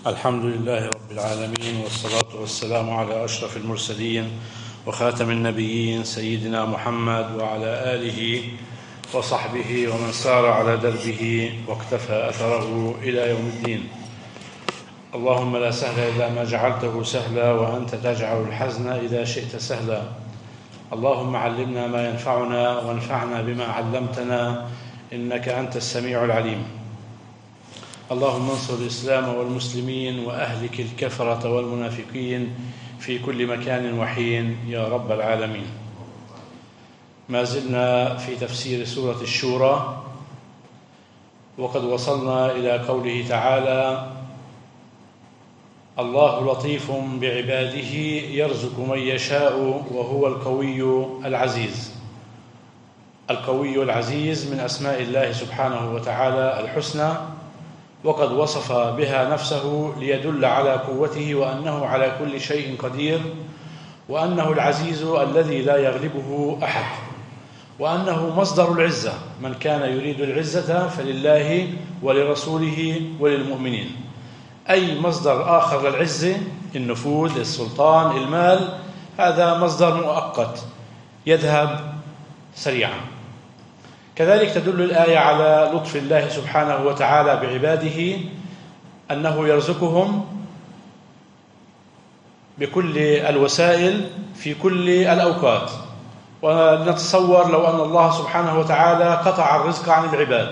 الحمد لله رب العالمين، والصلاة والسلام على أشرف المرسلين وخاتم النبيين سيدنا محمد وعلى آله وصحبه ومن سار على دربه واقتفى أثره إلى يوم الدين. اللهم لا سهل إلا ما جعلته سهلا، وأنت تجعل الحزن إذا شئت سهلا. اللهم علمنا ما ينفعنا وانفعنا بما علمتنا، إنك أنت السميع العليم. اللهم انصر الإسلام والمسلمين وأهلك الكفرة والمنافقين في كل مكان وحين يا رب العالمين. ما زلنا في تفسير سورة الشورى، وقد وصلنا إلى قوله تعالى: الله لطيف بعباده يرزق من يشاء وهو القوي العزيز. القوي العزيز من أسماء الله سبحانه وتعالى الحسنى، وقد وصف بها نفسه ليدل على قوته وأنه على كل شيء قدير، وأنه العزيز الذي لا يغلبه أحد، وأنه مصدر العزة. من كان يريد العزة فلله ولرسوله وللمؤمنين. أي مصدر آخر للعزة، النفوذ، السلطان، المال، هذا مصدر مؤقت يذهب سريعا. كذلك تدل الآية على لطف الله سبحانه وتعالى بعباده، أنه يرزقهم بكل الوسائل في كل الأوقات. ونتصور لو أن الله سبحانه وتعالى قطع الرزق عن العباد،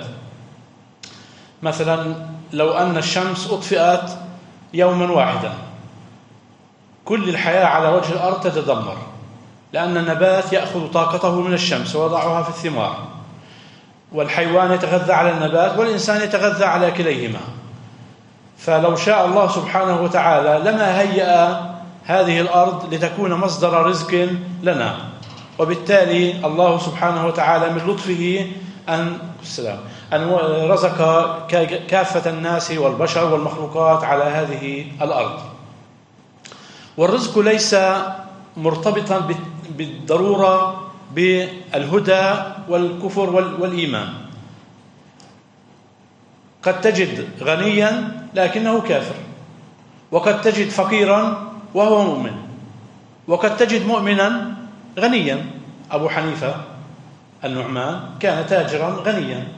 مثلا لو أن الشمس أطفئت يوما واحدا، كل الحياة على وجه الأرض تتدمر، لأن النبات يأخذ طاقته من الشمس ويضعها في الثمار، والحيوان يتغذى على النبات والإنسان يتغذى على كليهما. فلو شاء الله سبحانه وتعالى لما هيأ هذه الأرض لتكون مصدر رزق لنا. وبالتالي الله سبحانه وتعالى من لطفه أن رزق كافة الناس والبشر والمخلوقات على هذه الأرض. والرزق ليس مرتبطا بالضرورة بالهدى والكفر والإيمان. قد تجد غنيا لكنه كافر، وقد تجد فقيرا وهو مؤمن، وقد تجد مؤمنا غنيا. أبو حنيفة النعمان كان تاجرا غنيا،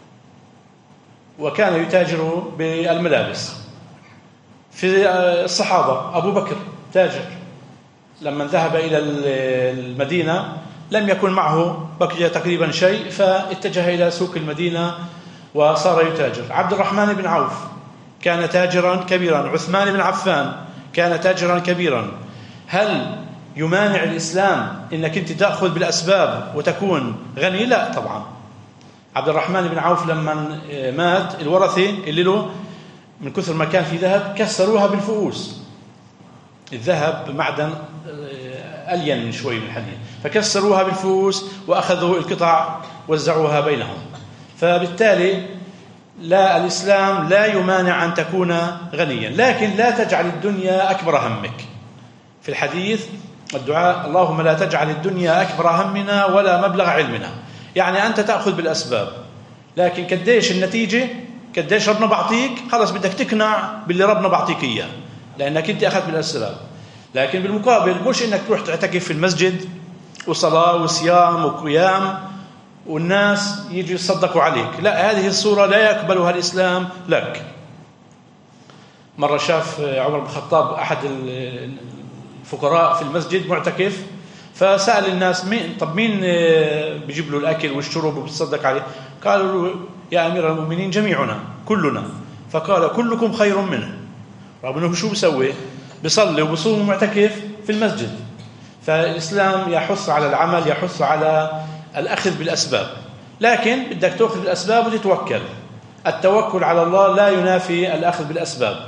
وكان يتاجر بالملابس. في الصحابة أبو بكر تاجر، لما ذهب إلى المدينة لم يكن معه بقي تقريبا شيء، فاتجه إلى سوق المدينة وصار يتاجر. عبد الرحمن بن عوف كان تاجرا كبيرا. عثمان بن عفان كان تاجرا كبيرا. هل يمانع الإسلام إنك أنت تأخذ بالأسباب وتكون غني؟ لا طبعا. عبد الرحمن بن عوف لما مات، الورثة اللي له من كثر ما كان في ذهب كسروها بالفؤوس. الذهب معدن ألين من شوي من الحديد، فكسروها بالفؤوس وأخذوا القطع وزعوها بينهم. فبالتالي لا، الإسلام لا يمانع أن تكون غنيا، لكن لا تجعل الدنيا أكبر همك. في الحديث الدعاء: اللهم لا تجعل الدنيا أكبر همنا ولا مبلغ علمنا. يعني أنت تأخذ بالأسباب، لكن قديش النتيجة، قديش ربنا بعطيك، خلاص بدك تقنع باللي ربنا بعطيك إياه، لأنك أنت أخذت بالأسباب. لكن بالمقابل مش إنك تروح تعتكف في المسجد وصلاة وصيام وقيام والناس يجي يصدقوا عليك. لا، هذه الصورة لا يقبلها الإسلام لك. مرة شاف عمر بن الخطاب أحد الفقراء في المسجد معتكف، فسأل الناس: مين بيجيب له الأكل والشرب وبيتصدق عليه؟ قالوا له: يا أمير المؤمنين جميعنا، كلنا. فقال: كلكم خير منه. رغم أنه شو بيسوي؟ بيصلي وبصوم ومعتكف في المسجد. فالإسلام يحث على العمل، يحث على الأخذ بالأسباب، لكن بدك تأخذ بالأسباب وتتوكل. التوكل على الله لا ينافي الأخذ بالأسباب.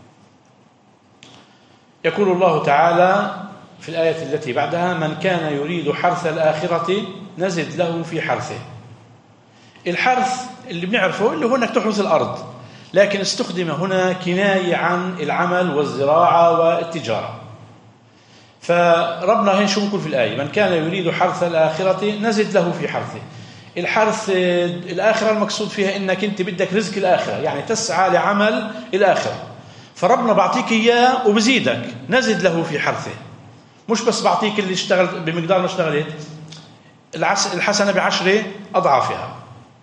يقول الله تعالى في الآية التي بعدها: من كان يريد حرث الآخرة نزد له في حرثه. الحرث اللي بنعرفه اللي هو أنك تحرث الأرض، لكن استخدم هنا كناية عن العمل والزراعة والتجارة. فربنا هنا شو بيقول في الآية؟ من كان يريد حرث الآخرة نزد له في حرثه. الحرث الآخرة المقصود فيها إنك أنت بدك رزق الآخرة، يعني تسعى لعمل الآخرة. فربنا بعطيك إياه وبزيدك، نزد له في حرثه. مش بس بعطيك اللي اشتغل بمقدار ما اشتغلت، الحسنة ب10 أضعافها.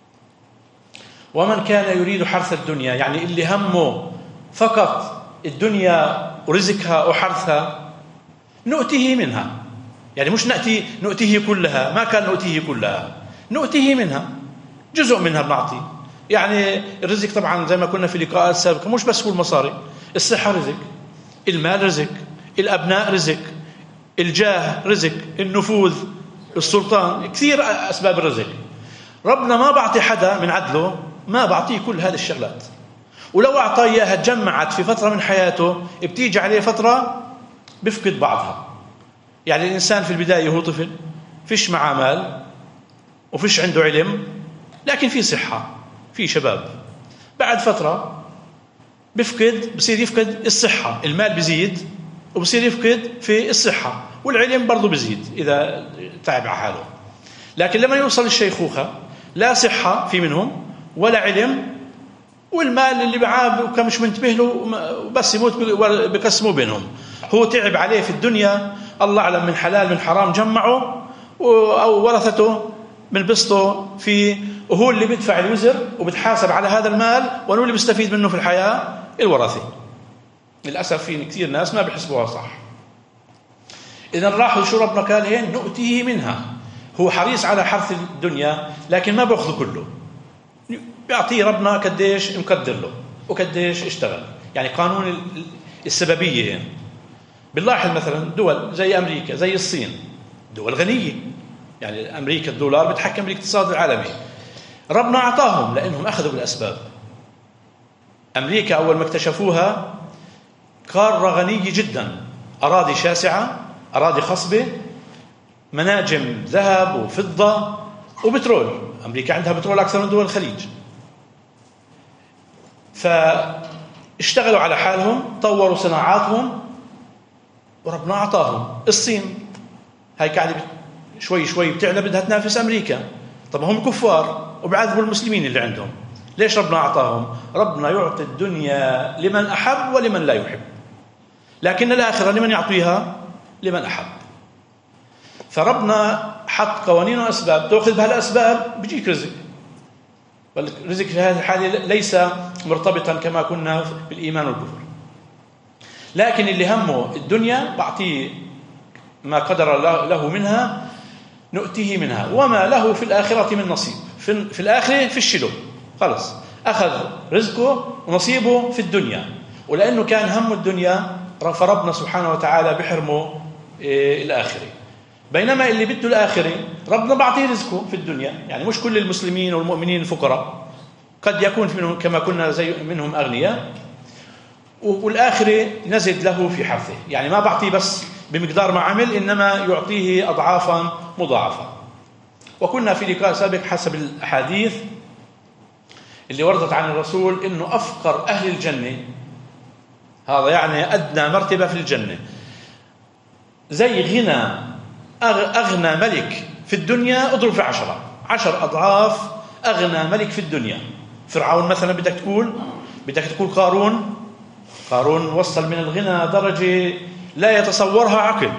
ومن كان يريد حرث الدنيا، يعني اللي همه فقط الدنيا ورزقها وحرثها، نؤتيه منها. يعني مش نؤتيه كلها، ما كان نؤتيه كلها، نؤتيه منها جزء منها بنعطي. يعني الرزق طبعا زي ما كنا في لقاءات سابقة مش بس هو المصاري، الصحة رزق، المال رزق، الأبناء رزق، الجاه رزق، النفوذ، السلطان، كثير أسباب الرزق. ربنا ما بعطي حدا من عدله، ما بعطيه كل هذه الشغلات. ولو أعطاه إياها تجمعت في فترة من حياته، بتيجي عليه فترة بفقد بعضها. يعني الإنسان في البداية هو طفل، فيش معه مال وفيش عنده علم، لكن في صحة، في شباب. بعد فترة بصير يفقد الصحة، المال بيزيد وبصير يفقد في الصحة، والعلم برضو بيزيد إذا تعب على حاله. لكن لما يوصل الشيخوخة لا صحة في منهم ولا علم، والمال اللي معاه كان مش منتبه له، بس يموت بقسموا بينهم. هو تعب عليه في الدنيا، الله أعلم من حلال من حرام جمعه، أو ورثته من بسطه فيه، وهو اللي بيدفع الوزر وبتحاسب على هذا المال، وهو اللي بيستفيد منه في الحياة الورثة. للأسف في كثير ناس ما بيحسبوها صح. إذن لاحظوا شو ربنا قال هين، نؤتيه منها. هو حريص على حرث الدنيا لكن ما بأخذه كله، بيعطيه ربنا قديش مقدر له وقديش اشتغل. يعني قانون السببية هين. بنلاحظ مثلا دول زي أمريكا زي الصين، دول غنية، يعني أمريكا الدولار بتحكم بالاقتصاد العالمي. ربنا أعطاهم لأنهم أخذوا بالأسباب. أمريكا أول ما اكتشفوها قارة غنية جدا، أراضي شاسعة، أراضي خصبة، مناجم ذهب وفضة وبترول. أمريكا عندها بترول أكثر من دول الخليج. فاشتغلوا على حالهم، طوروا صناعاتهم، وربنا أعطاهم. الصين هاي قاعدة شوي شوي بتعلى، بدها تنافس أمريكا. طب هم كفار وبعذبوا المسلمين اللي عندهم. ليش ربنا أعطاهم؟ ربنا يعطي الدنيا لمن أحب ولمن لا يحب، لكن الآخرة لمن يعطيها؟ لمن أحب. فربنا حط قوانين وأسباب، تأخذ بهالأسباب بيجيك رزق. والرزق في هذه الحالة ليس مرتبطا كما كنا بالإيمان والكفر. لكن اللي همه الدنيا بعطيه ما قدر له منها، نؤتيه منها، وما له في الآخرة من نصيب. في الآخرة في الشلو، خلص أخذ رزقه ونصيبه في الدنيا. ولأنه كان هم الدنيا فربنا سبحانه وتعالى بحرمه الآخرة. بينما اللي بده الآخرة ربنا بعطيه رزقه في الدنيا. يعني مش كل المسلمين والمؤمنين فقراء، قد يكون منهم كما كنا زي منهم أغنياء، والآخرة نزد له في حرثه. يعني ما بعطيه بس بمقدار ما عمل، إنما يعطيه أضعافا مضاعفة. وكنا في لقاء سابق حسب الأحاديث اللي وردت عن الرسول إنه أفقر أهل الجنة، هذا يعني أدنى مرتبة في الجنة، زي غنى أغنى ملك في الدنيا اضرب في 10 أضعاف أغنى ملك في الدنيا. فرعون مثلا بدك تقول قارون وصل من الغنى درجة لا يتصورها عقل.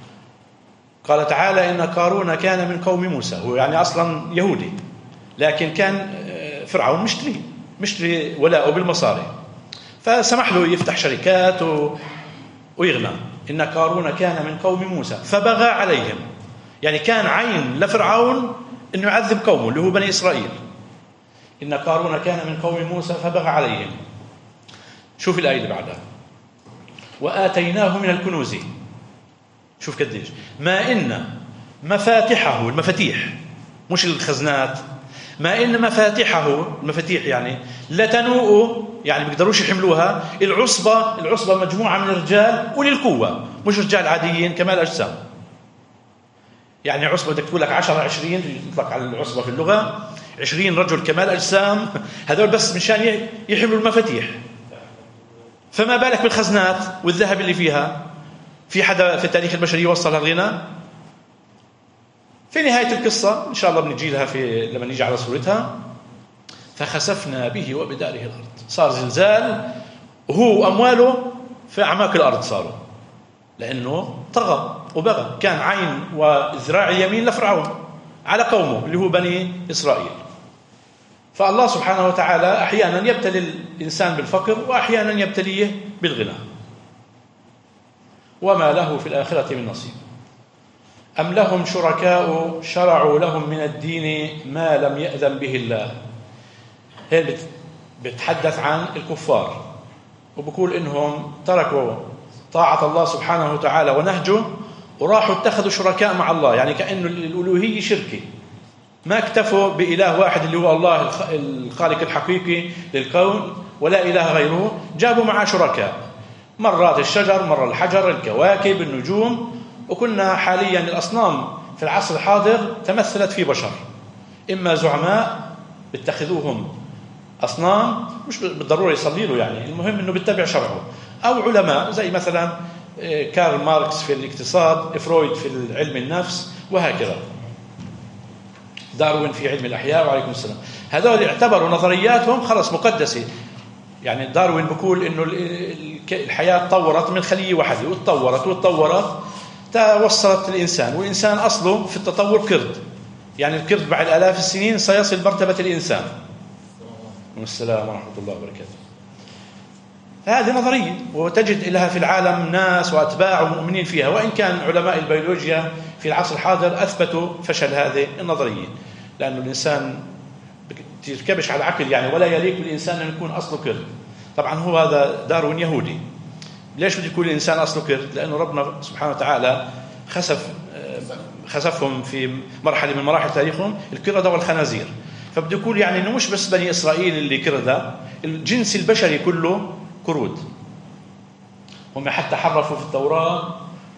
قال تعالى إن قارون كان من قوم موسى، هو يعني أصلا يهودي، لكن كان فرعون مشتري ولاءه بالمصاري، فسمح له يفتح شركات ويغنى. إن قارون كان من قوم موسى فبغى عليهم، يعني كان عين لفرعون إنه يعذب قومه اللي هو بني إسرائيل. إن قارون كان من قوم موسى فبغى عليهم. شوف الآية اللي بعدها، وآتيناه من الكنوز. شوف قديش، ما إن مفاتحه، المفاتيح مش الخزنات، ما إن مفاتحه، المفاتيح يعني لتنوء، يعني بيقدروش يحملوها، العصبة مجموعة من الرجال أولي القوة، مش رجال عاديين كمال أجسام. يعني عصبة بدك تقول لك 10-20، يطلق على العصبة في اللغة 20 رجل كمال أجسام، هذول بس مشان يحملوا المفاتيح. فما بالك بالخزنات والذهب اللي فيها؟ في حدا في التاريخ البشري وصل الغنى؟ في نهاية القصة إن شاء الله بنجي لها لما نيجي على صورتها، فخسفنا به وبداره الأرض، صار زلزال وهو أمواله في أعماق الأرض صاروا، لأنه طغى وبغى، كان عين وذراع اليمين لفرعون على قومه اللي هو بني إسرائيل. فالله سبحانه وتعالى أحيانا يبتلي الإنسان بالفقر وأحيانا يبتليه بالغنى، وما له في الآخرة من نصيب. أم لهم شركاء شرعوا لهم من الدين ما لم يأذن به الله. هي بتحدث عن الكفار وبقول إنهم تركوا طاعة الله سبحانه وتعالى ونهجه وراحوا اتخذوا شركاء مع الله، يعني كأنه الألوهية شركة، ما اكتفوا بإله واحد اللي هو الله الخالق الحقيقي للكون ولا إله غيره، جابوا معه شركاء، مرات الشجر، مرة الحجر، الكواكب، النجوم. وكنا حاليا الأصنام في العصر الحاضر تمثلت في بشر، إما زعماء بتخذوهم أصنام مش بالضرورة يصلي له، يعني المهم أنه بيتبع شرعه، أو علماء زي مثلا كارل ماركس في الاقتصاد، فرويد في علم النفس، وهكذا داروين في علم الأحياء. وعليكم السلام. هذول اعتبروا نظرياتهم خلص مقدسة. يعني داروين بيقول إنه الحياة تطورت من خلية واحدة وتطورت توصلت الإنسان، والإنسان أصله في التطور قرد، يعني القرد بعد آلاف السنين سيصل مرتبة الإنسان. والسلام ورحمة الله وبركاته. هذه نظرية وتجد لها في العالم ناس وأتباع ومؤمنين فيها، وإن كان علماء البيولوجيا في العصر الحاضر أثبتوا فشل هذه النظرية، لأن الإنسان تركبش على العقل يعني، ولا يليق بالإنسان أن يكون أصله قرد. طبعا هو هذا داروين يهودي. ليش بده يكون الإنسان أصله قرد؟ لأنه ربنا سبحانه وتعالى خسفهم في مرحلة من مراحل تاريخهم القردة والخنازير، فبده يقول يعني إنه مش بس بني إسرائيل اللي قردة، الجنس البشري كله قرود. هم حتى حرفوا في التوراة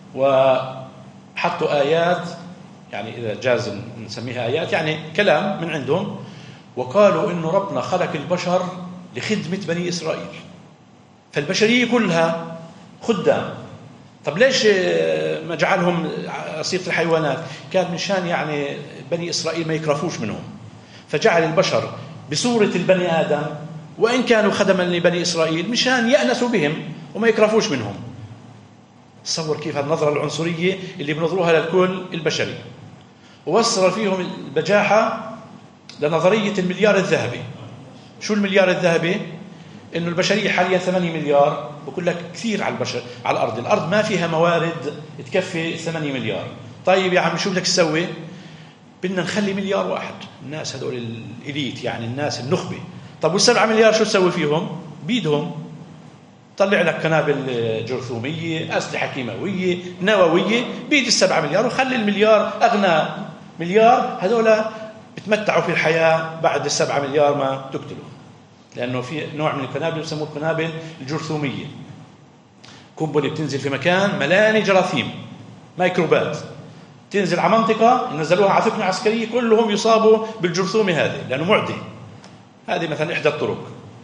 وحطوا آيات، يعني إذا جاز نسميها آيات، يعني كلام من عندهم، وقالوا إنه ربنا خلق البشر لخدمة بني إسرائيل، فالبشرية كلها خدام. طب ليش ما جعلهم صيغة الحيوانات؟ كان مشان يعني بني إسرائيل ما يكرفوش منهم، فجعل البشر بصورة البني آدم وإن كانوا خدما لبني إسرائيل مشان يأنسوا بهم وما يكرفوش منهم. تصور كيف النظرة العنصرية اللي بنظروها للكل البشري. ووصل فيهم البجاحة لنظرية المليار الذهبي. شو المليار الذهبي؟ إنه البشرية حاليا 8 مليار، بقول لك كثير على البشر على الأرض ما فيها موارد تكفي 8 مليار. طيب يا عم شو بدك تسوي؟ بدنا نخلي مليار واحد، الناس هذول الإليت يعني الناس النخبة. طب وال7 مليار شو تسوي فيهم؟ بيدهم طلع لك قنابل جرثومية، أسلحة كيماوية، نووية، بيد ال7 مليار، وخلي المليار أغنى مليار هذول بتمتعوا في الحياة بعد ال7 مليار ما تقتلوا. لأنه في نوع من القنابل يسموه القنابل الجرثومية، قنبلة بتنزل في مكان ملاني جراثيم ميكروبات، تنزل على منطقة ينزلوها على ثقنة عسكرية كلهم يصابوا بالجرثومة هذه لأنه معدي. هذه مثلا إحدى الطرق.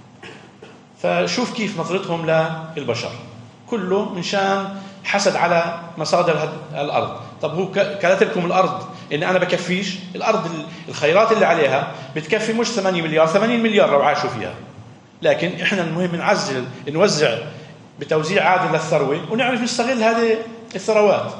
فشوف كيف نظرتهم للبشر، كله من شان حسد على مصادر الأرض. طب هو كانت لكم الأرض إن أنا بكفيش؟ الأرض الخيرات اللي عليها بتكفي مش 8 مليار، 80 مليار لو عاشوا فيها. لكن إحنا المهم نعزل، نوزع بتوزيع عادل للثروة ونعرف نستغل هذه الثروات.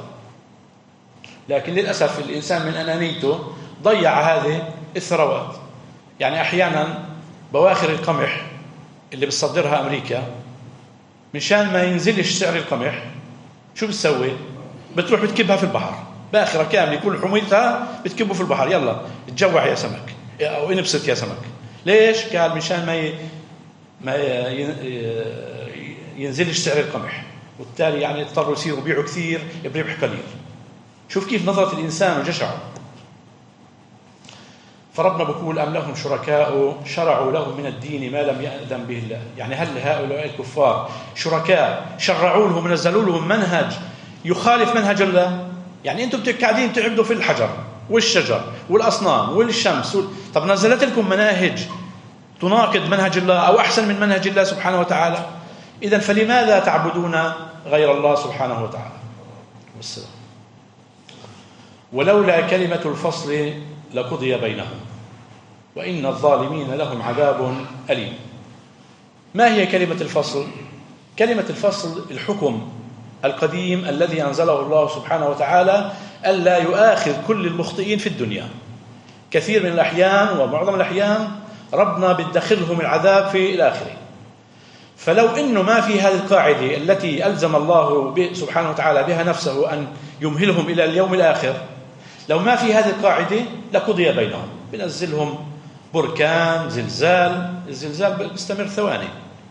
لكن للأسف الإنسان من أنانيته ضيع هذه الثروات. يعني أحيانا بواخر القمح اللي بتصدرها أمريكا مشان ما ينزلش سعر القمح شو بتسوي؟ بتروح بتكبها في البحر، باخرة كاملة كل حمولتها بتكبه في البحر، يلا اتجوع يا سمك أو انبسط يا سمك. ليش؟ قال مشان ما ينزلش سعر القمح، وبالتالي يعني اضطروا يصيروا يبيعوا كثير بربح قليل. شوف كيف نظرة الإنسان وجشعه. فربنا بيقول أم لهم شركاء شرعوا لهم من الدين ما لم يأذن به الله. يعني هل هؤلاء الكفار شركاء شرعوا لهم ونزلوا لهم منهج يخالف منهج الله؟ يعني أنتم قاعدين تعبدوا في الحجر والشجر والأصنام والشمس طب نزلت لكم مناهج تناقض منهج الله أو أحسن من منهج الله سبحانه وتعالى. إذن فلماذا تعبدون غير الله سبحانه وتعالى؟ والسلام. ولولا كلمة الفصل لقضي بينهم وإن الظالمين لهم عذاب أليم. ما هي كلمة الفصل؟ كلمة الفصل الحكم القديم الذي أنزله الله سبحانه وتعالى ألا يؤاخذ كل المخطئين في الدنيا. كثير من الأحيان ومعظم الأحيان ربنا بيدخلهم العذاب في الآخرة. فلو إنه ما في هذه القاعدة التي ألزم الله سبحانه وتعالى بها نفسه أن يمهلهم إلى اليوم الآخر، لو ما في هذه القاعدة لقضي بينهم، بنزلهم بركان، زلزال. الزلزال بيستمر ثواني،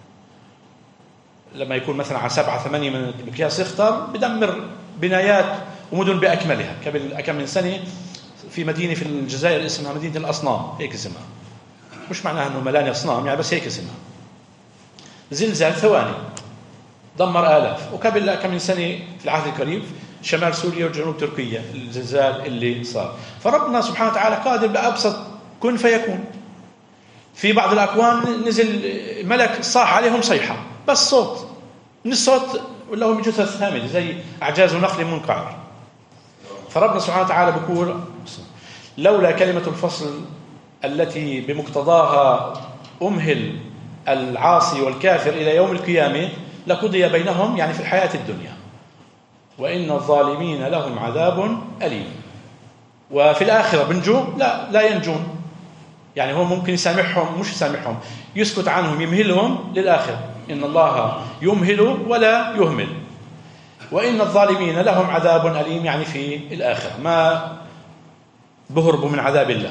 لما يكون مثلا على 7-8 من مقياس ريختر بدمر بنايات ومدن بأكملها. قبل كم من سنة في مدينة في الجزائر اسمها مدينة الأصنام، هيك اسمها، مش معناها أنه ملاني أصنام يعني، بس هيك اسمها. زلزال ثواني دمر آلاف. وقبل كم من سنة في العهد القريب شمال سوريا وجنوب تركيا الزلزال اللي صار. فربنا سبحانه وتعالى قادر بأبسط كن فيكون. في بعض الأكوان نزل ملك صاح عليهم صيحة، بس صوت من الصوت ولا هو جثث هامدة زي أعجاز نخل منقعر. فربنا سبحانه وتعالى بيقول لولا كلمة الفصل التي بمقتضاها أمهل العاصي والكافر إلى يوم القيامة لقضي بينهم، يعني في الحياة الدنيا، وإن الظالمين لهم عذاب أليم. وفي الآخرة بنجوا؟ لا ينجون. يعني هو ممكن يسامحهم، مش يسامحهم، يسكت عنهم، يمهلهم للآخرة. إن الله يمهل ولا يهمل. وإن الظالمين لهم عذاب أليم، يعني في الآخرة ما بهربوا من عذاب الله.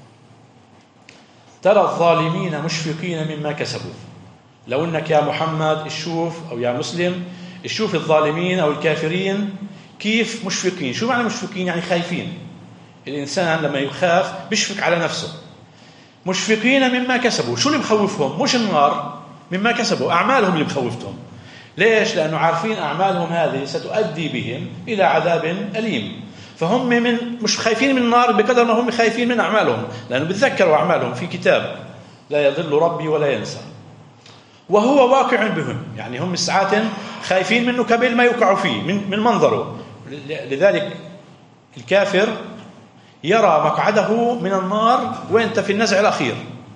ترى الظالمين مشفقين مما كسبوا. لو أنك يا محمد تشوف أو يا مسلم تشوف الظالمين أو الكافرين كيف مشفقين. شو معنى مشفقين؟ يعني خايفين. الإنسان لما يخاف بيشفق على نفسه. مشفقين مما كسبوا. شو اللي مخوفهم؟ مش النار، مما كسبوا أعمالهم اللي مخوفتهم. ليش؟ لأنه عارفين أعمالهم هذه ستؤدي بهم إلى عذاب أليم. فهم مش خايفين من النار بقدر ما هم خايفين من أعمالهم، لأنه بتذكروا أعمالهم في كتاب لا يضل ربي ولا ينسى، وهو واقع بهم. يعني هم ساعات خايفين منه قبل ما يوقعوا فيه من منظره. لذلك الكافر يرى مقعده من النار وانت في النزع الأخير،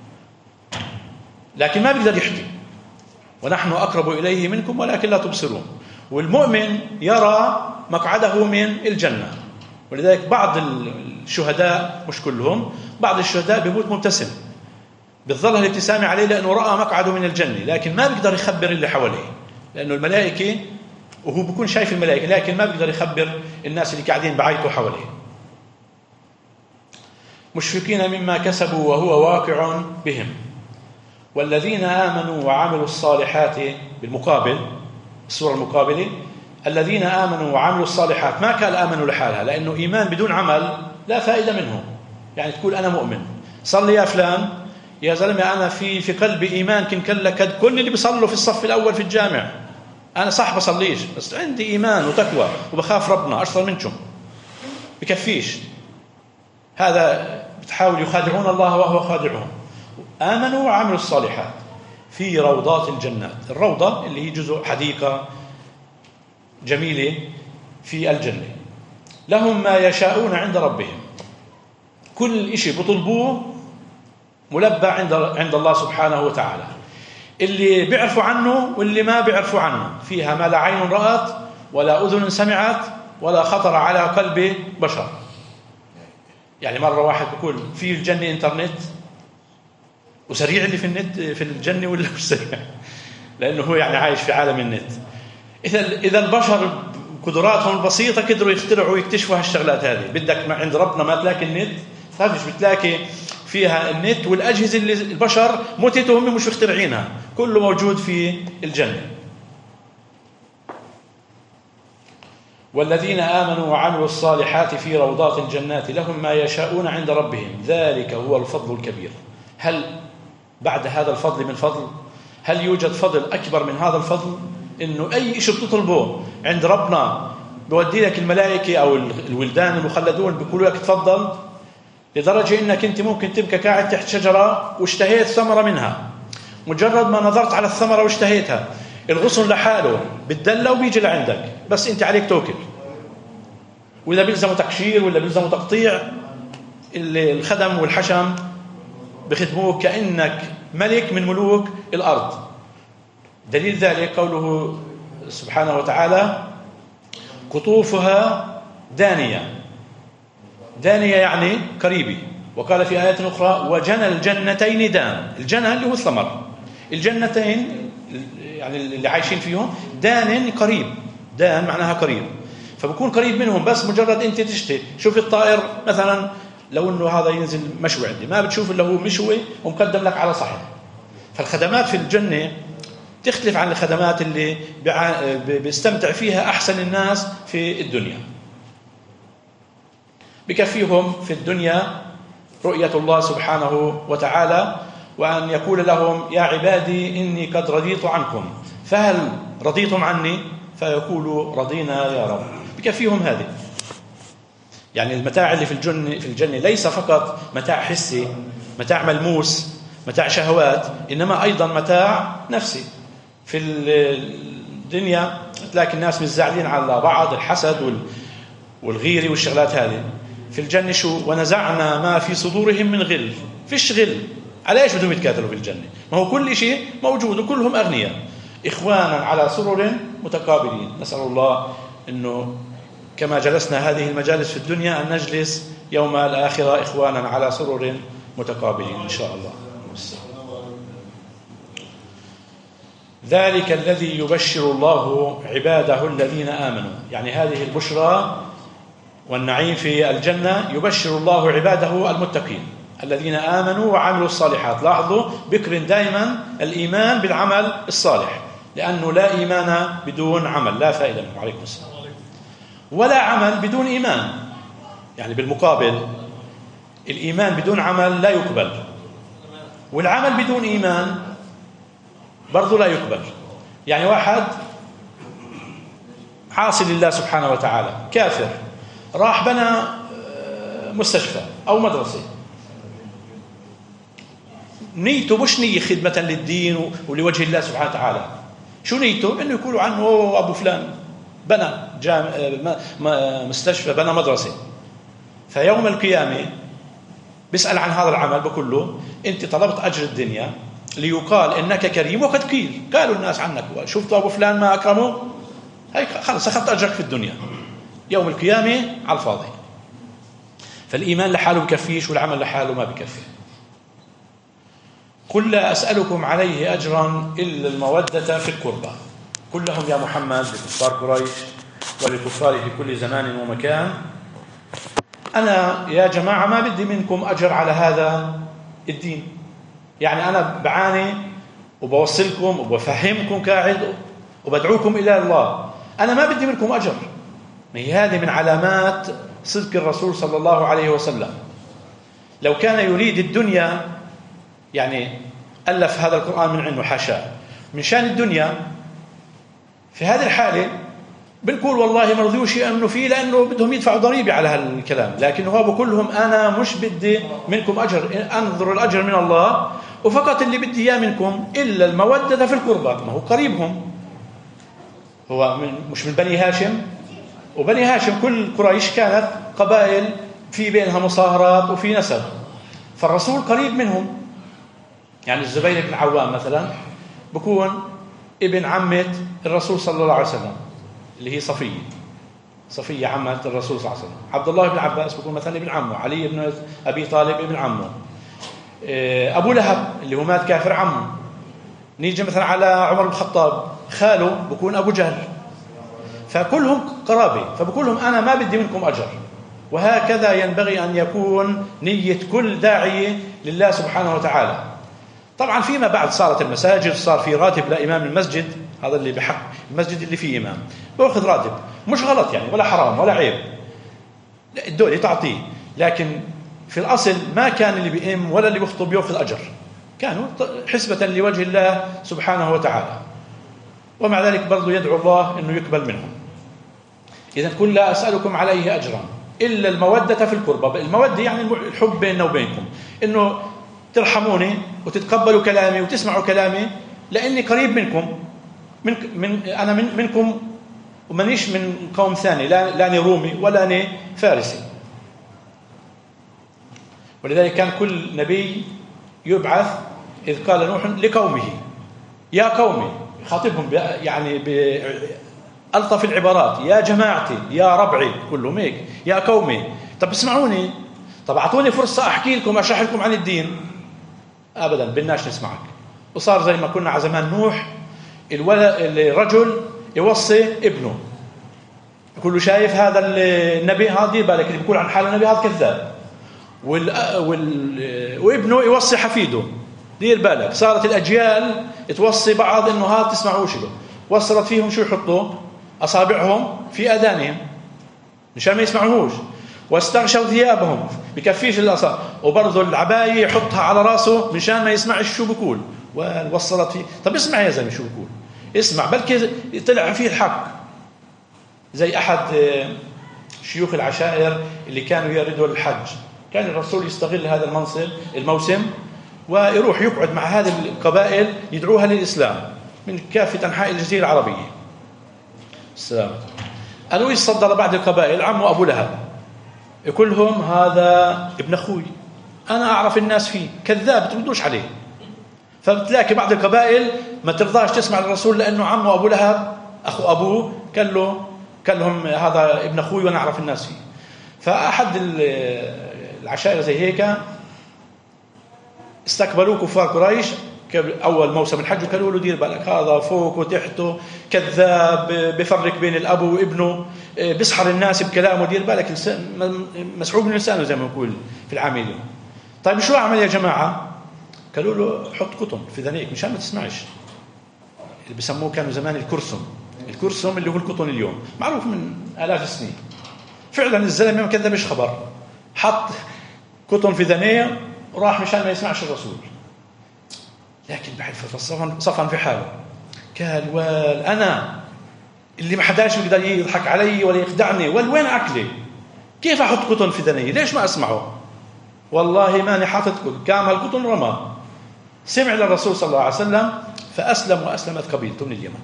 لكن ما بيقدر يحكي. ونحن أقرب إليه منكم ولكن لا تبصرون. والمؤمن يرى مقعده من الجنة. ولذلك بعض الشهداء، مش كلهم، بعض الشهداء بيموت مبتسم، بتظل الابتسامة عليه لأنه رأى مقعده من الجنة، لكن ما بيقدر يخبر اللي حواليه، لأنه الملائكة، وهو بيكون شايف الملائكة لكن ما بيقدر يخبر الناس اللي قاعدين بعيطوا حواليه. مشفقين مما كسبوا وهو واقع بهم. والذين آمنوا وعملوا الصالحات، بالمقابل الصورة المقابلة، الذين آمنوا وعملوا الصالحات. ما قال آمنوا لحالها، لأنه إيمان بدون عمل لا فائدة منه. يعني تقول أنا مؤمن، صلي يا فلان، يا زلمة أنا في قلبي إيمان كل اللي بيصلوا في الصف الأول في الجامع. أنا صح بصليش بس عندي إيمان وتقوى وبخاف ربنا أشطر منكم، بكفيش. هذا بتحاول يخادعون الله وهو خادعهم. آمنوا وعملوا الصالحات في روضات الجنات. الروضة اللي هي جزء حديقة جميلة في الجنة. لهم ما يشاءون عند ربهم. كل شيء بطلبوه ملبى عند الله سبحانه وتعالى. اللي بيعرفوا عنه واللي ما بيعرفوا عنه. فيها ما لا عين رأت ولا أذن سمعت ولا خطر على قلب بشر. يعني مرة واحد بيقول في الجنة إنترنت، وسريع اللي في النت في الجنة ولا مش سريع؟ لأنه هو يعني عايش في عالم النت. إذا البشر قدراتهم البسيطة قدروا يخترعوا ويكتشفوا هالشغلات هذه، بدك عند ربنا ما تلاقي النت، مش بتلاقي فيها النت، والأجهزة اللي البشر متتوا هم مش مخترعينها، كله موجود في الجنة. والذين آمنوا وعملوا الصالحات في روضات الجنات لهم ما يشاءون عند ربهم ذلك هو الفضل الكبير. هل بعد هذا الفضل من فضل؟ هل يوجد فضل أكبر من هذا الفضل؟ إنه أي شيء بتطلبه عند ربنا بودي لك الملائكة أو الولدان المخلدون بيقولوا لك تفضل، لدرجة إنك أنت ممكن تبقى قاعد تحت شجرة واشتهيت ثمرة منها، مجرد ما نظرت على الثمرة واشتهيتها الغصن لحاله بتدلى وبيجي لعندك، بس أنت عليك توكل. وإذا بيلزموا تقشير ولا بيلزموا تقطيع، الخدم والحشم بخدموك كأنك ملك من ملوك الأرض. دليل ذلك قوله سبحانه وتعالى: قطوفها دانية. دانية يعني قريبة. وقال في آيات أخرى: وجنى الجنتين دان. الجنة اللي هو الثمر، الجنتين يعني اللي عايشين فيهم، دان قريب، دان معناها قريب، فبكون قريب منهم. بس مجرد أنت تشتهي، شوف الطائر مثلا، لو أنه هذا ينزل مشوي عندي، ما بتشوف إلا هو مشوي ومقدم لك على صحن. فالخدمات في الجنة تختلف عن الخدمات اللي بيستمتع فيها أحسن الناس في الدنيا. بكفيهم في الدنيا رؤية الله سبحانه وتعالى، وأن يقول لهم: يا عبادي إني قد رضيت عنكم فهل رضيتم عني؟ فيقولوا: رضينا يا رب. بكفيهم هذه. يعني المتاع اللي في الجنة ليس فقط متاع حسي، متاع ملموس، متاع شهوات، إنما أيضا متاع نفسي. في الدنيا تلاقي الناس متزعلين على بعض، الحسد والغيرة والشغلات هذه. في الجنة شو؟ ونزعنا ما في صدورهم من غل. فيش غل. على ايش بدهم يتكاتلوا في الجنة؟ ما هو كل شيء موجود وكلهم أغنياء، إخوانا على سرر متقابلين. نسأل الله أنه كما جلسنا هذه المجالس في الدنيا أن نجلس يوم الآخرة إخوانا على سرر متقابلين إن شاء الله. ذلك الذي يبشر الله عباده الذين آمنوا. يعني هذه البشرى والنعيم في الجنة يبشر الله عباده المتقين الذين آمنوا وعملوا الصالحات. لاحظوا بكر دائما الإيمان بالعمل الصالح، لأنه لا إيمان بدون عمل، لا فائدة منه. عليكم السلام. ولا عمل بدون إيمان. يعني بالمقابل الإيمان بدون عمل لا يقبل، والعمل بدون إيمان برضو لا يقبل. يعني واحد عاصي لله سبحانه وتعالى، كافر، راح بنى مستشفى أو مدرسة، نيته مش نية خدمة للدين ولوجه الله سبحانه وتعالى. شو نيته؟ إنه يقولوا عنه أبو فلان بنى مستشفى، بنى مدرسة. فيوم القيامة بيسأل عن هذا العمل، بقول له: أنت طلبت أجر الدنيا ليقال إنك كريم، وقد قيل، قالوا الناس عنك شفت أبو فلان ما أكرمه، هيك خلص أخذت أجرك في الدنيا. يوم القيامة على الفاضي. فالإيمان لحاله بكفيش، والعمل لحاله ما بكفي. قل لا أسألكم عليه أجرا إلا المودة في القربى. قل لهم يا محمد لكفار قريش ولكفاره في كل زمان ومكان: أنا يا جماعة ما بدي منكم أجر على هذا الدين. يعني أنا بعاني وبوصلكم وبفهمكم قاعد وبدعوكم إلى الله، أنا ما بدي منكم أجر. هذه من علامات صدق الرسول صلى الله عليه وسلم. لو كان يريد الدنيا يعني ألف هذا القرآن من عنده، حاشا، من شان الدنيا، في هذه الحالة بنقول والله ما رضيوش يأمنوا فيه لأنه بدهم يدفعوا ضريبة على هالكلام. لكن هو بقول لهم: أنا مش بدي منكم أجر، أنظر الأجر من الله، وفقط اللي بدي إياه منكم إلا المودة في القربى. ما هو قريبهم، هو مش من بني هاشم، وبني هاشم كل قريش كانت قبائل في بينها مصاهرات وفي نسب، فالرسول قريب منهم. يعني الزبير بن عوام مثلا بكون ابن عمة الرسول صلى الله عليه وسلم اللي هي صفية عمة الرسول صلى الله عليه وسلم. عبد الله بن عباس بكون مثلا ابن عمه، علي بن أبي طالب ابن عمه، أبو لهب اللي هو مات كافر عمه. نيجي مثلا على عمر بن الخطاب، خاله بكون أبو جهل. فكلهم قرابة، فبكلهم أنا ما بدي منكم أجر. وهكذا ينبغي أن يكون نية كل داعية لله سبحانه وتعالى. طبعا فيما بعد صارت المساجد، صار في راتب لإمام المسجد، هذا اللي بحق المسجد اللي فيه إمام بأخذ راتب، مش غلط يعني، ولا حرام ولا عيب، الدولة تعطيه. لكن في الأصل ما كان اللي بيئم ولا اللي بيخطب يأخذ أجر، كانوا حسبة لوجه الله سبحانه وتعالى. ومع ذلك برضو يدعو الله أنه يقبل منهم. إذن قل لا أسألكم عليه أجرا إلا المودة في القربى. المودة يعني الحب بيننا وبينكم، إنه ترحموني وتتقبلوا كلامي وتسمعوا كلامي، لأني قريب منكم، أنا منكم، ومانيش من قوم ثاني، لا رومي ولا أنا فارسي. ولذلك كان كل نبي يبعث إذ قال نوح لقومه: يا قومي، يخاطبهم يعني بألطف العبارات: يا جماعتي، يا ربعي، كلهم هيك، يا قومي، طب اسمعوني، طب اعطوني فرصة احكي لكم، اشرح لكم عن الدين. ابدا، بدناش نسمعك. وصار زي ما كنا على زمان نوح، الرجل يوصي ابنه، يقول له: شايف هذا النبي، هذا بالك اللي بيقول عن حاله نبي، هذا كذاب. وابنه يوصي حفيده: دير بالك. صارت الأجيال توصي بعض إنه هذا تسمعوش له. وصلت فيهم شو يحطوا؟ أصابعهم في أذانهم مشان ما يسمعوهوش. واستغشوا ثيابهم، بكفيش الأصابع، وبرضه العباية يحطها على راسه مشان ما يسمعش شو بقول. ووصلت فيه: طب اسمع يا زلمة شو بقول، اسمع بلكي طلع فيه الحق. زي أحد شيوخ العشائر اللي كانوا يردوا الحج، كان الرسول يستغل هذا الموسم ويروح يقعد مع هذه القبائل يدعوها للإسلام من كافة أنحاء الجزيرة العربية. السلام. قالوا يصدر لبعض القبائل عمه أبو لهب، يقول لهم: هذا ابن أخوي، أنا أعرف الناس فيه، كذاب تردوش عليه. فبتلاقي بعض القبائل ما ترضاش تسمع الرسول لأنه عمه أبو لهب أخو أبوه قال لهم: هذا ابن أخوي وأنا أعرف الناس فيه. فأحد العشائر زي هيك استقبلوه كفار قريش أول موسم الحج، وقالوا له: دير بالك، هذا فوق وتحته، كذاب، بفرق بين الأب وابنه، بيسحر الناس بكلامه، دير بالك، مسحوب من لسانه زي ما نقول في العامية. طيب شو أعمل يا جماعة؟ قالوا له: حط قطن في ذنيك مشان ما تسمعش. اللي بيسموه كانوا زمان الكرسم اللي هو القطن، اليوم معروف من آلاف السنين. فعلا الزلمة ما كذبش خبر، حط قطن في ذنيه وراح مشان ما يسمعش الرسول. لكن بعد فترة صفن في حاله، قال: أنا اللي ما حداش يقدر يضحك علي ولا يخدعني، وين عقلي؟ كيف أحط قطن في ذنيه؟ ليش ما أسمعه؟ والله ماني حاطط قطن. كام هالقطن رمى. سمع للرسول صلى الله عليه وسلم فأسلم، وأسلمت قبيلته من اليمن.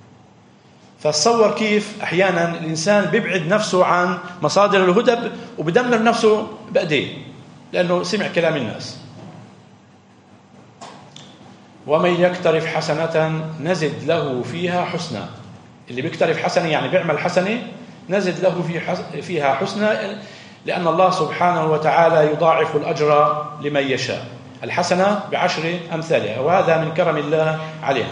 فتصور كيف أحيانا الإنسان بيبعد نفسه عن مصادر الهدى وبدمر نفسه بأيديه لأنه سمع كلام الناس. ومن يقترف حسنة نزد له فيها حسنى. اللي بيقترف حسنة يعني بيعمل حسنة، نزد له فيها حسنى، لأن الله سبحانه وتعالى يضاعف الأجر لمن يشاء. الحسنة ب10 أمثالها، وهذا من كرم الله عليها.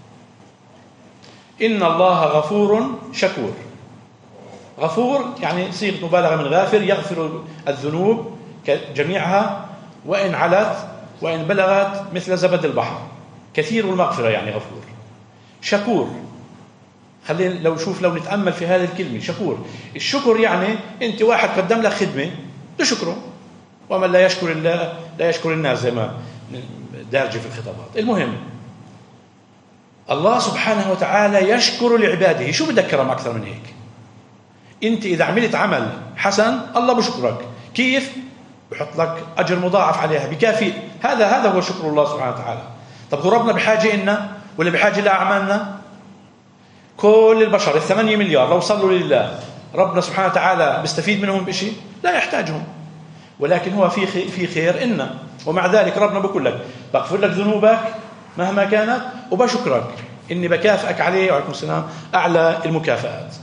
إن الله غفور شكور. غفور يعني صيغة مبالغة من غافر، يغفر الذنوب جميعها وإن علت وإن بلغت مثل زبد البحر، كثير المغفرة يعني غفور. شكور، خلينا لو نتأمل في هذه الكلمة شكور. الشكر يعني أنت واحد قدم لك خدمة تشكره، ومن لا يشكر الله لا يشكر الناس، زي ما دارجة في الخطابات. المهم الله سبحانه وتعالى يشكر لعباده. شو بدك كرم أكثر من هيك؟ أنت إذا عملت عمل حسن الله بشكرك. كيف؟ بحط لك أجر مضاعف عليها بكافي. هذا هو شكر الله سبحانه وتعالى. طب هو ربنا بحاجة إلنا ولا بحاجة لأعمالنا؟ كل البشر 8 مليار لو صلوا لله، ربنا سبحانه وتعالى بيستفيد منهم بشيء؟ لا يحتاجهم، ولكن هو في خير إنا. ومع ذلك ربنا بقول لك بغفر لك ذنوبك مهما كانت، وبشكرك إني بكافئك عليه، وعليكم السلام، أعلى المكافآت.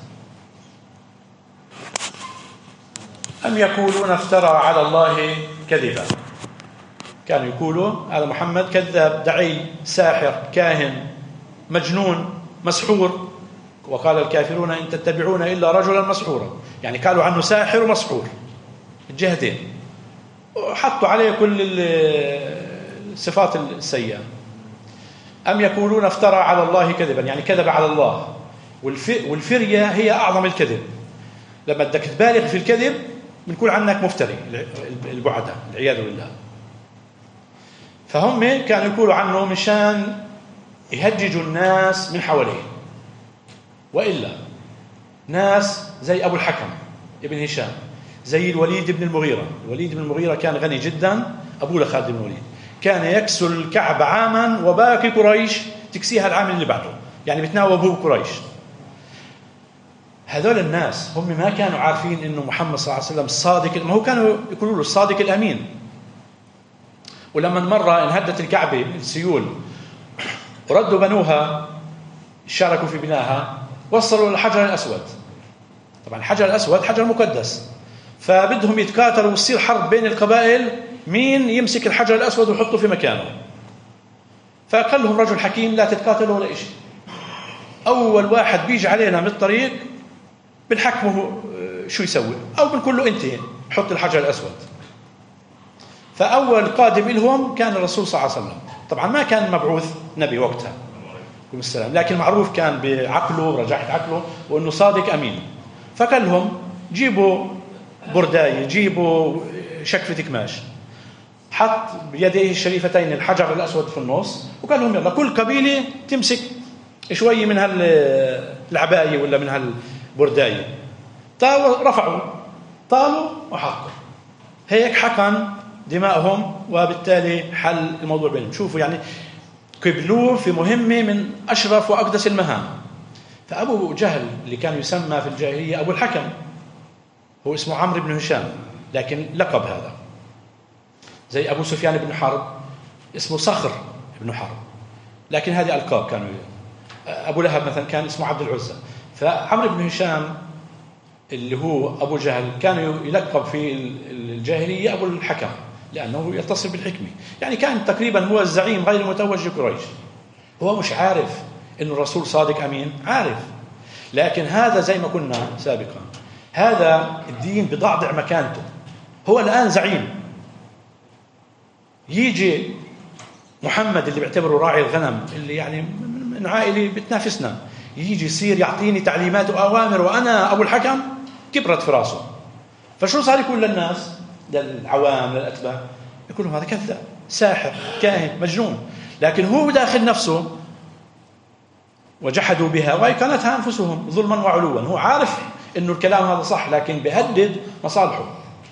أم يقولون افترى على الله كذبا. كانوا يقولوا هذا محمد كذاب، دعي، ساحر، كاهن، مجنون، مسحور. وقال الكافرون إن تتبعون إلا رجلا مسحورا، يعني قالوا عنه ساحر ومسحور الجهتين، وحطوا عليه كل الصفات السيئة. أم يقولون افترى على الله كذبا، يعني كذب على الله. والفرية هي أعظم الكذب. لما بدك تبالغ في الكذب بنقول عنك مفتري، البعدة العياذ بالله. فهم كانوا يقولوا عنه مشان يهججوا الناس من حواليه. وإلا ناس زي أبو الحكم ابن هشام، زي الوليد بن المغيرة. الوليد بن المغيرة كان غني جدا، أبوه لخالد بن الوليد، كان يكسو الكعبة عاما وباقي قريش تكسيها العام اللي بعده، يعني بتناوبوا قريش. هذول الناس هم ما كانوا عارفين إنه محمد صلى الله عليه وسلم الصادق، ما هو كانوا يقولوا له الصادق الأمين. ولما مرة انهدت الكعبة السيول وردوا بنوها، شاركوا في بنائها وصلوا للحجر الأسود. طبعا الحجر الأسود حجر مقدس، فبدهم يتكاتلوا وتصير حرب بين القبائل مين يمسك الحجر الأسود ويحطه في مكانه. فقال لهم رجل حكيم لا تتقاتلوا ولا شيء، أول واحد بيجي علينا من الطريق بنحكمه شو يسوي، أو بنقول له أنت حط الحجر الأسود. فأول قادم لهم كان الرسول صلى الله عليه وسلم. طبعا ما كان مبعوث نبي وقتها السلام، لكن معروف كان بعقله ورجاحة عقله وأنه صادق أمين. فقال لهم جيبوا برداية، جيبوا شكفة قماش، حط بيديه الشريفتين الحجر الأسود في النص، وقال لهم يلا كل قبيلة تمسك شوية من هالعباية ولا من هالبرداية. رفعوا طالوا وحطوا، هيك حقن دماءهم، وبالتالي حل الموضوع بينهم. شوفوا يعني قبلوه في مهمة من أشرف وأقدس المهام. فأبو جهل اللي كان يسمى في الجاهلية أبو الحكم، هو اسمه عمرو بن هشام لكن لقب هذا، زي أبو سفيان بن حرب اسمه صخر بن حرب، لكن هذه ألقاب كانوا. أبو لهب مثلا كان اسمه عبد العزى. فعمرو بن هشام اللي هو أبو جهل كان يلقب في الجاهلية أبو الحكم، لأنه يتصل بالحكمة. يعني كان تقريبا هو الزعيم غير متوج قريش. هو مش عارف إن الرسول صادق أمين، عارف، لكن هذا زي ما قلنا سابقا، هذا الدين بضعضع مكانته. هو الآن زعيم، يجي محمد اللي بيعتبره راعي الغنم، اللي يعني من عائلة بتنافسنا، يجي يصير يعطيني تعليمات وأوامر وأنا أبو الحكم، كبرت في راسه. فشو صار يقول للناس، للعوام للأتباع؟ يقول لهم هذا كذاب، ساحر، كاهن، مجنون. لكن هو داخل نفسه وجحدوا بها وأيقنتها أنفسهم ظلما وعلوا. هو عارف إنه الكلام هذا صح، لكن بيهدد مصالحه.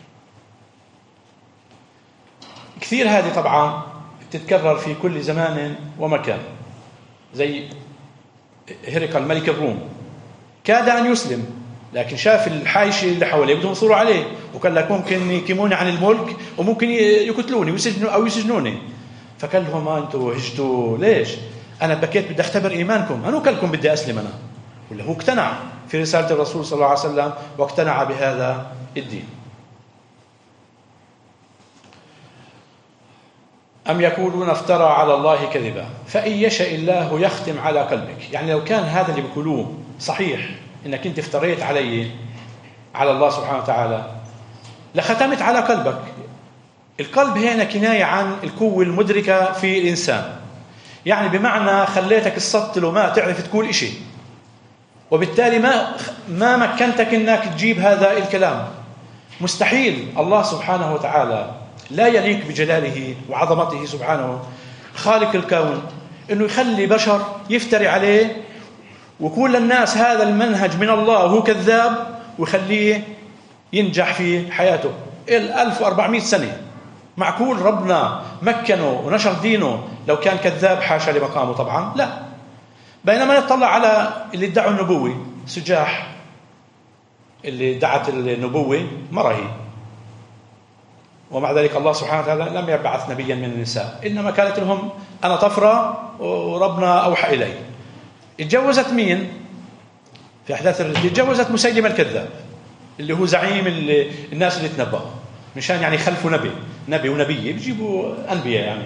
كثير هذه طبعا تتكرر في كل زمان ومكان. زي هرقل ملك الروم، كاد أن يسلم، لكن شاف الحايشة اللي حواليه بدهم يصوروا عليه، وقال لك ممكن يكيموني عن الملك وممكن يقتلوني ويسجنوا أو يسجنوني. فقال لهم ما أنتوا هجتوا ليش؟ أنا بكيت بدي أختبر إيمانكم، أنا وكلكم بدي أسلم أنا. ولا هو اقتنع في رسالة الرسول صلى الله عليه وسلم واقتنع بهذا الدين. أم يقولون افترى على الله كذبا فإن يشاء الله يختم على قلبك. يعني لو كان هذا اللي بيقولوه صحيح، إنك أنت افتريت علي على الله سبحانه وتعالى، لختمت على قلبك. القلب هنا كناية عن القوة المدركة في الإنسان، يعني بمعنى خليتك السطل وما تعرف تقول إشي، وبالتالي ما مكنتك إنك تجيب هذا الكلام. مستحيل الله سبحانه وتعالى، لا يليق بجلاله وعظمته سبحانه خالق الكون، إنه يخلي بشر يفتري عليه ويقول للناس هذا المنهج من الله وهو كذاب، ويخليه ينجح في حياته 1400 سنة. معقول ربنا مكنه ونشر دينه لو كان كذاب؟ حاشا لمقامه طبعا، لا. بينما نطلع على اللي ادعوا النبوة، سجاح اللي ادعت النبوة مرهي، ومع ذلك الله سبحانه وتعالى لم يبعث نبيا من النساء، إنما كانت لهم أنا طفرة وربنا أوحى إلي. اتجوزت مين في أحداث الرجل؟ اتجوزت مسيلمة الكذاب اللي هو زعيم الناس اللي تنبأوا، مشان يعني يخلفوا نبي ونبية، بيجيبوا أنبياء. يعني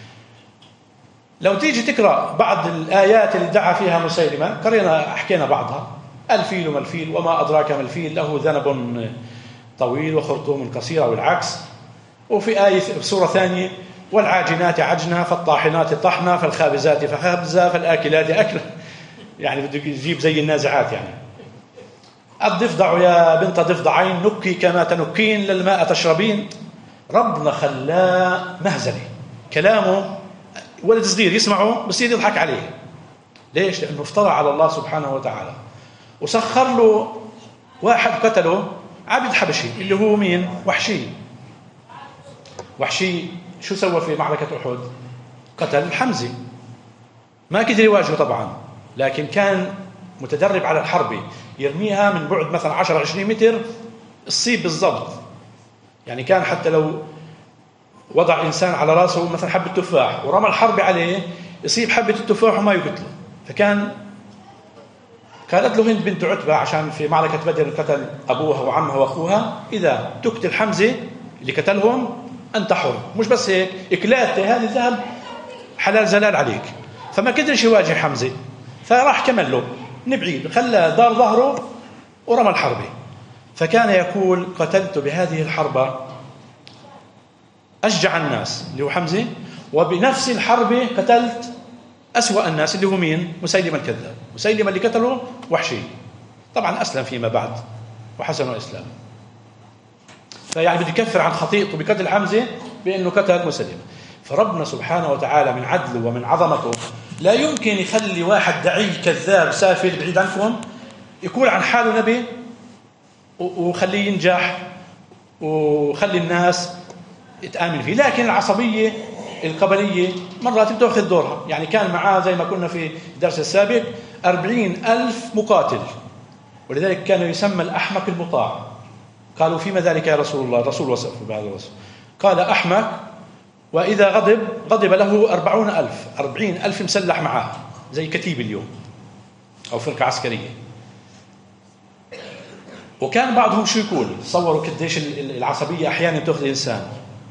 لو تيجي تقرأ بعض الآيات اللي دعا فيها مسيلمة، قرينا حكينا بعضها. الفيل وما الفيل وما أدراك ما الفيل، له ذنب طويل وخرطوم قصير والعكس. وفي آية في سورة ثانية والعاجنات عجنا فالطاحنات طحنا فالخابزات فخبزا فالآكلات أكلا. يعني بده يجيب زي النازعات. يعني الضفدع يا بنت ضفدعين نكي كما تنكين للماء تشربين. ربنا خلاه مهزلي، كلامه ولد صغير يسمعه بصير يضحك عليه. ليش؟ لأنه افترى على الله سبحانه وتعالى، وسخر له واحد قتله عبد حبشي اللي هو مين؟ وحشي شو سوى في معركة أحد؟ قتل الحمزة. ما قدر يواجهه طبعا، لكن كان متدرب على الحرب، يرميها من بعد مثلا 10-20 متر الصيب بالضبط. يعني كان حتى لو وضع إنسان على رأسه مثلا حبة تفاح ورمى الحرب عليه، يصيب حبة التفاح وما يقتله. فكان قالت له هند بنت عتبة عشان في معركة بدر قتل أبوها وعمها وأخوها: إذا تقتل حمزة اللي قتلهم أنت حر، مش بس هيك، إكلاتة هذه الذهب حلال زلال عليك. فما قدرش يواجه حمزة، فراح كمل له من بعيد، خلى دار ظهره ورمى الحربة. فكان يقول: قتلت بهذه الحربة أشجع الناس اللي هو حمزة، وبنفس الحربة قتلت أسوأ الناس اللي هو مين؟ مسيلمة الكذاب. مسيلمة اللي قتله وحشي، طبعا أسلم فيما بعد وحسن إسلام. فيعني بده يكفر عن خطيئته بقتل حمزة بأنه قتل مسيلمة. فربنا سبحانه وتعالى من عدله ومن عظمته لا يمكن يخلي واحد دعي كذاب سافل بعيد عنكم يقول عن حاله نبي وخليه ينجح وخلي الناس تآمن فيه. لكن العصبية القبلية مرات بتأخذ دورها. يعني كان معاه زي ما كنا في الدرس السابق 40,000 مقاتل، ولذلك كان يسمى الأحمق المطاع. قالوا: فيما ذلك يا رسول الله؟ الرسول وصفه بهذا الوصف، قال: أحمق وإذا غضب له 40,000. 40,000 مسلح معاه زي كتيب اليوم أو فرقة عسكرية. وكان بعضهم شو يقول؟ تصوروا قديش العصبية أحيانا تأخذ الإنسان.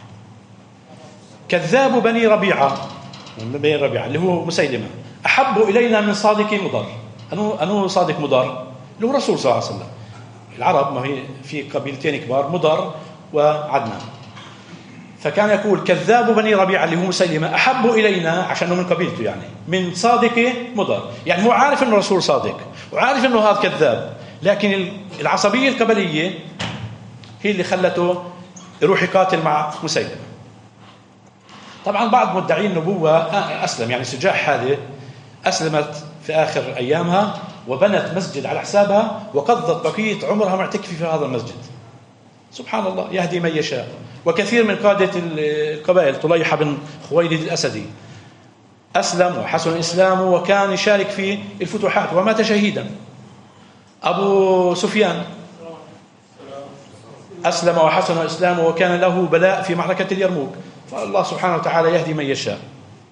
كذاب بني ربيعة اللي هو مسيلمة أحب إلينا من صادق مضر. أنه صادق مضر اللي هو الرسول صلى الله عليه وسلم. العرب ما هي في قبيلتين كبار، مضر وعدنان. فكان يقول: كذاب بني ربيعة اللي هو مسيلمة أحب إلينا، عشانه من قبيلته يعني، من صادق مضر. يعني هو عارف أنه الرسول صادق وعارف أنه هذا كذاب، لكن العصبية القبلية هي اللي خلته يروح يقاتل مع مسيلمة. طبعا بعض مدعي النبوة أسلم، يعني سجاح هذه أسلمت في آخر أيامها وبنت مسجد على حسابها وقضت بقية عمرها معتكفة في هذا المسجد. سبحان الله، يهدي من يشاء. وكثير من قادة القبائل، طليحة بن خويلد الأسدي أسلم وحسن إسلامه وكان يشارك في الفتوحات ومات شهيدا. أبو سفيان أسلم وحسن إسلامه وكان له بلاء في معركة اليرموك. فالله سبحانه وتعالى يهدي من يشاء.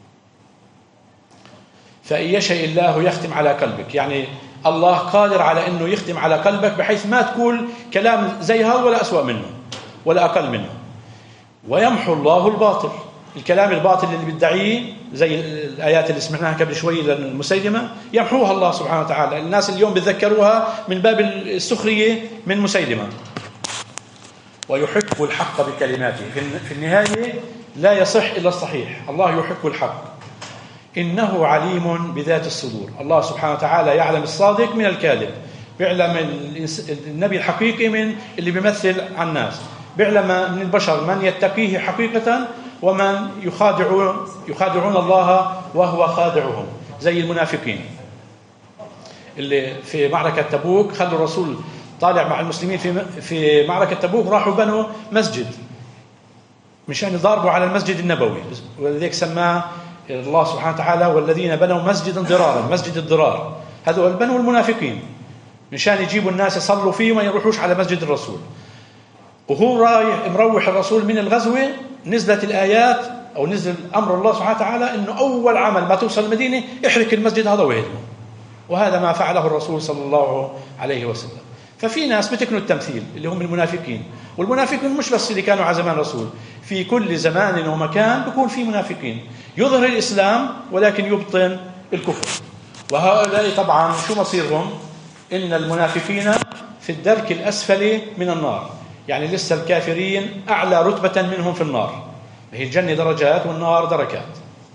فإن يشاء الله يختم على قلبك، يعني الله قادر على أنه يختم على قلبك بحيث ما تقول كلام زي هذا ولا أسوأ منه ولا أقل منه. ويمحو الله الباطل، الكلام الباطل اللي بيدعيه زي الآيات اللي سمعناها قبل شوي للمسيلمة يمحوها الله سبحانه وتعالى. الناس اليوم بيتذكروها من باب السخرية من مسيلمة. ويحق الحق بكلماته، في النهاية لا يصح إلا الصحيح. الله يحق الحق، إنه عليم بذات الصدور. الله سبحانه وتعالى يعلم الصادق من الكاذب، بيعلم النبي الحقيقي من اللي بيمثل عن الناس، بيعلم من البشر من يتقيه حقيقة ومن يخادعون الله وهو خادعهم، زي المنافقين اللي في معركة تبوك خلوا الرسول طالع مع المسلمين في معركة تبوك، راحوا بنوا مسجد مشان يضاربوا على المسجد النبوي، ولذلك سماه الله سبحانه وتعالى: والذين بنوا مسجدا ضرارا، مسجد الضرار. هذول بنوا المنافقين مشان يجيبوا الناس يصلوا فيه وما يروحوش على مسجد الرسول. وهو رايح مروح الرسول من الغزوة نزلت الآيات أو نزل أمر الله سبحانه وتعالى إنه أول عمل ما توصل المدينة احرق المسجد هذا وهدمه. وهذا ما فعله الرسول صلى الله عليه وسلم. ففي ناس بتكنوا التمثيل اللي هم المنافقين، والمنافقين مش بس اللي كانوا على زمان الرسول، في كل زمان ومكان بيكون في منافقين يظهر الإسلام ولكن يبطن الكفر. وهؤلاء طبعا شو مصيرهم؟ إن المنافقين في الدرك الأسفل من النار، يعني لسه الكافرين أعلى رتبة منهم في النار. هي الجنة درجات والنار دركات.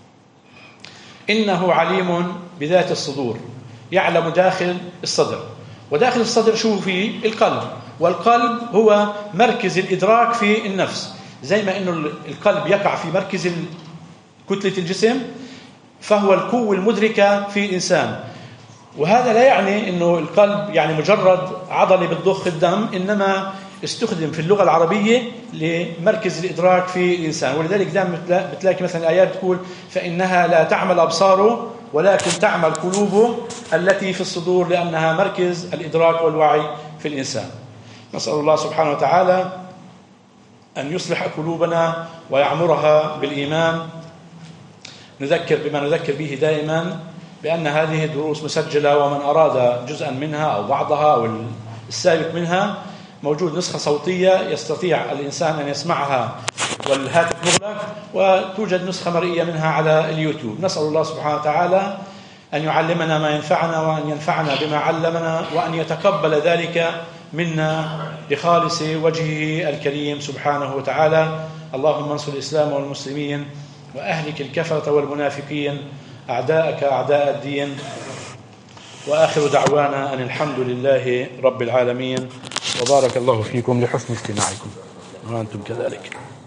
إنه عليم بذات الصدور، يعلم داخل الصدر. وداخل الصدر شو فيه؟ القلب. والقلب هو مركز الإدراك في النفس، زي ما إنه القلب يقع في مركز كتلة الجسم، فهو القوة المدركة في الإنسان. وهذا لا يعني إنه القلب يعني مجرد عضلة بتضخ الدم، إنما استخدم في اللغة العربية لمركز الإدراك في الإنسان. ولذلك دائما بتلاقي مثلا الآيات تقول: فإنها لا تعمل أبصاره ولكن تعمل قلوبه التي في الصدور، لأنها مركز الإدراك والوعي في الإنسان. نسأل الله سبحانه وتعالى أن يصلح قلوبنا ويعمرها بالإيمان. نذكر بما نذكر به دائما، بأن هذه دروس مسجلة، ومن أراد جزءا منها أو بعضها أو السابق منها موجود نسخة صوتية يستطيع الإنسان أن يسمعها والهاتف مغلق، وتوجد نسخة مرئية منها على اليوتيوب. نسأل الله سبحانه وتعالى أن يعلمنا ما ينفعنا، وأن ينفعنا بما علمنا، وأن يتقبل ذلك منا لخالص وجهه الكريم سبحانه وتعالى. اللهم انصر الإسلام والمسلمين، وأهلك الكفرة والمنافقين، أعداءك أعداء الدين. وآخر دعوانا أن الحمد لله رب العالمين، وبارك الله فيكم لحسن استماعكم، وأنتم كذلك.